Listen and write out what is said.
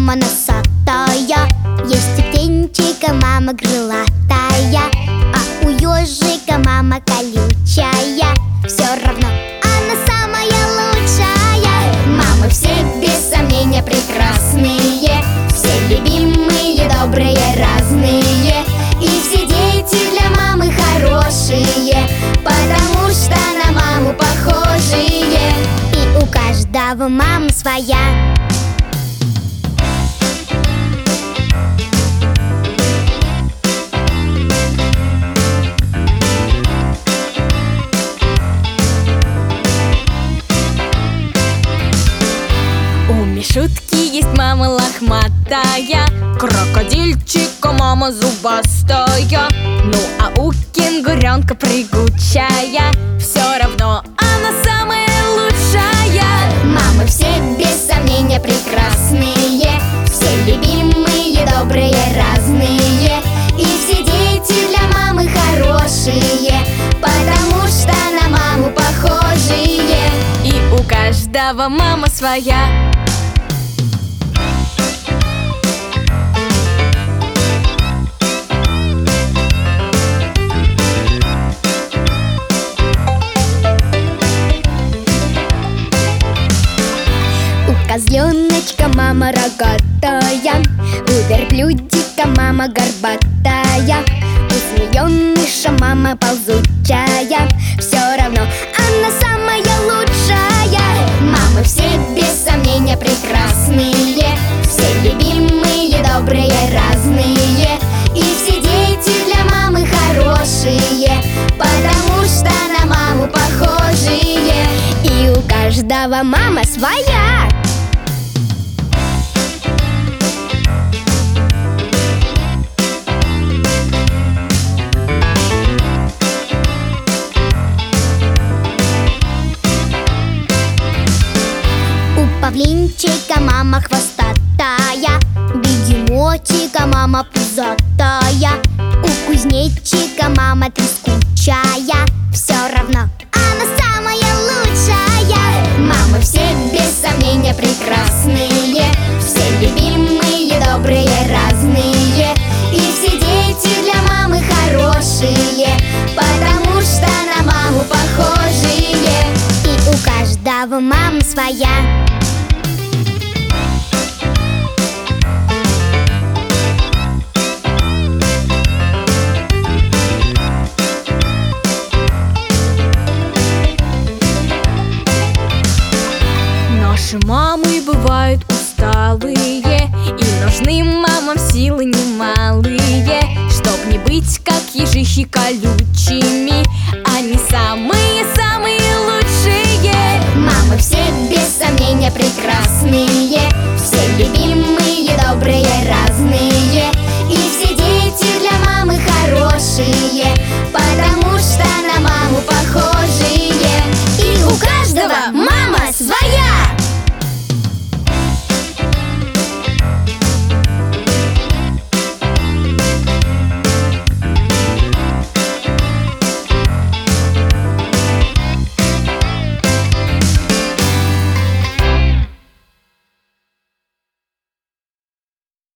мама носатая, есть у птенчика мама крылатая, а у ежика мама колючая. Все равно она самая лучшая. Мамы все без сомнения прекрасные, все любимые, добрые, разные. И все дети для мамы хорошие, потому что на маму похожие. И у каждого мама своя. У Мишутки есть мама лохматая, крокодильчика мама зубастая. Ну а у кенгуренка прыгучая, все равно она самая лучшая. Мамы все без сомнения прекрасные, все любимые, добрые, разные. И все дети для мамы хорошие, потому что на маму похожие. И у каждого мама своя. У козленочка мама рогатая, у верблюдика мама горбатая, у змееныша мама ползучая. Все равно она самая лучшая. Мамы все без сомнения прекрасные, все любимые, добрые, разные. И все дети для мамы хорошие, потому что на маму похожие. И у каждого мама своя. У павлинчика мама хвостатая, бегемотика мама пузатая, у кузнечика мама трескучая. Все равно она самая лучшая. Мамы все без сомнения прекрасные, все любимые, добрые, разные. И все дети для мамы хорошие, потому что на маму похожие. И у каждого мама своя. Наши мамы бывают усталые, и нужны мамам силы немалые, чтоб не быть как ежихи колючими. Они самые-самые лучшие. Мамы все без сомнения прекрасные, все любимые, добрые,